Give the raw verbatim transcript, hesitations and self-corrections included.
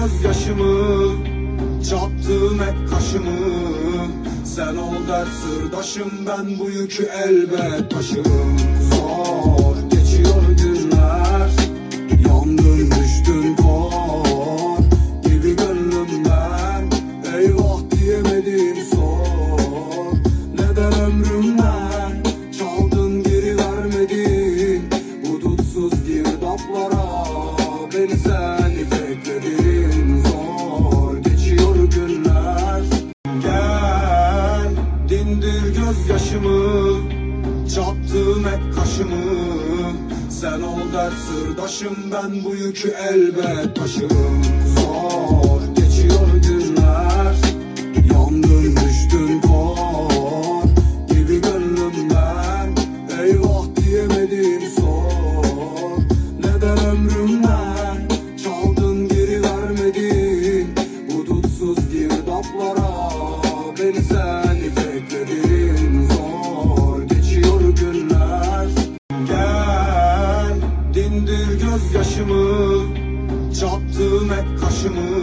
gözyaşımı, çattım hep kaşımı. Sen ol dert sırdaşım, ben bu yükü elbet taşırım. Zor geçiyor günler, yandım düştüm kor gibi gönlümden. Eyvah diyemedim sor, neden ömrümden çaldın geri vermedin? Hudutsuz girdaplara beni sen itekledin. Zor geçiyor günler, gel dindir gözyaşımı, çattım hep kaşımı. Sen ol dert sırdaşım, ben bu yükü elbet taşırım. Zor geçiyor günler, yandım düştüm kor gibi gönlümden. Eyvah diyemedim sor, neden ömrümden çaldın geri vermedin? Hudutsuz girdaplara beni sen itekledin. Zor geçiyor günler, gel dindir gözyaşımı, çattım hep kaşımı.